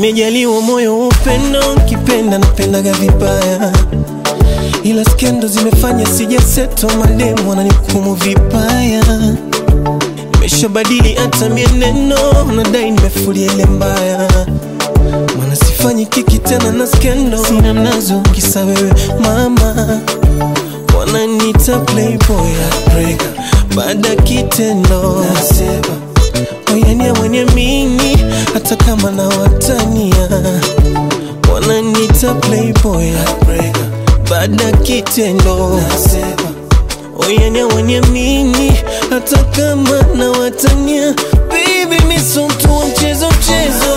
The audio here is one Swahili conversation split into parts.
Nimejaliwa moyo upendo, kipenda napendaga vibaya, ila skendo zimefanya sijaseto, mademu wananihukumu vibaya. Nimeshabadili hata mienendo, nadai nimefulia ile mbaya, maana sifanyi kiki tena na skendo, sina mnazo kisa wewe mama. Wananiita playboy heartbreaker, baada kitendo nasema oyania mwenye mini, hata kama na watania. Wananiita playboy heartbreaker, baada kitendo nasema oyania mwenye mini, hata kama na watania. Baby miso mtu wa mchezo mchezo,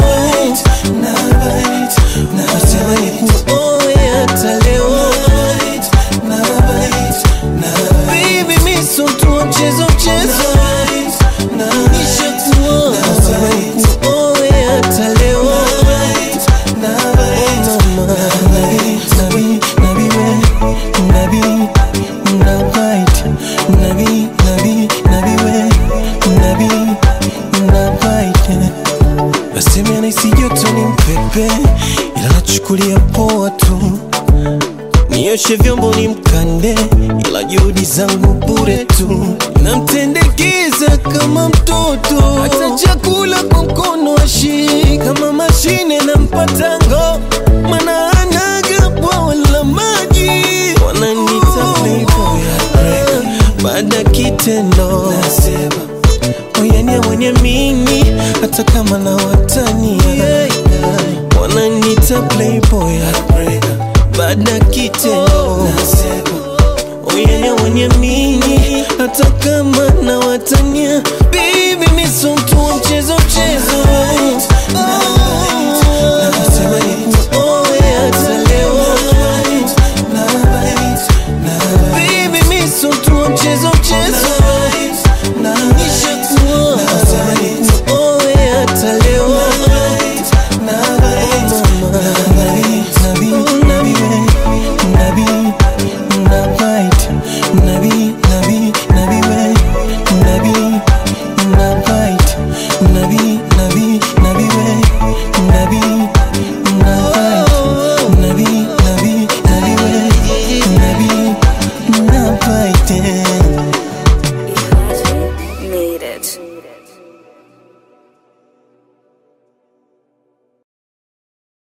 nasema ni kuoe hata leo. Baby miso mtu wa mchezo mchezo, nishakuoa, nasema ni kuoe hata leo. Nasema naisi joto ni mpepe, ila nachukulia poa tu. Nioshe vyombo ni mkande, ila juhudi zangu bure tu. Namtendekeza kama mtoto, hata chakula kwa mkono ashiki. Kama mashine na mpatango, mana anaga bwawa la maji. Wananiita playboy heartbreaker, baada kitendo nasema oyania mwenye mini, hata kama na watania. Wananiita playboy heartbreaker, baada kitendo nasema oyania mwenye mini, hata kama